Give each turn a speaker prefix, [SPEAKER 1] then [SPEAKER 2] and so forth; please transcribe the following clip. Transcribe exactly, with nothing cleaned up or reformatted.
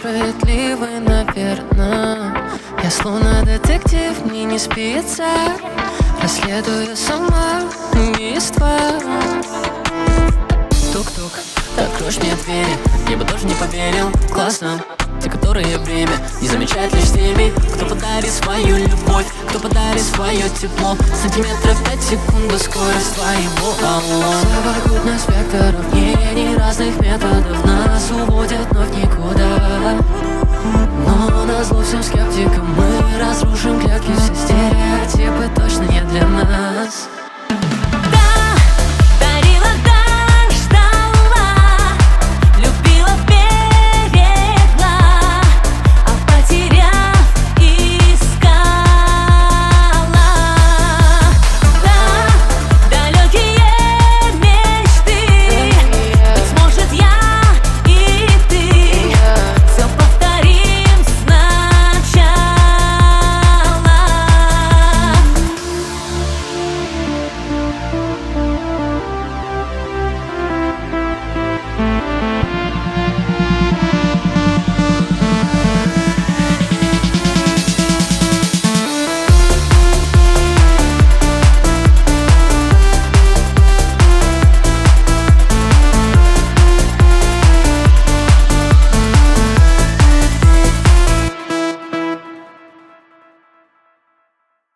[SPEAKER 1] справедливый, наверно. Я словно детектив, мне не спится, расследую сама убийство. Тук-тук, откроешь мне двери, я бы тоже не поверил. Классно, те, которые время не замечают лишь теми, кто подарит свою любовь, кто подарит свое тепло. Сантиметров пять в секунду скорость твоего алло. Совокупность векторов, мнений разных методов нас уводят, но в никуда.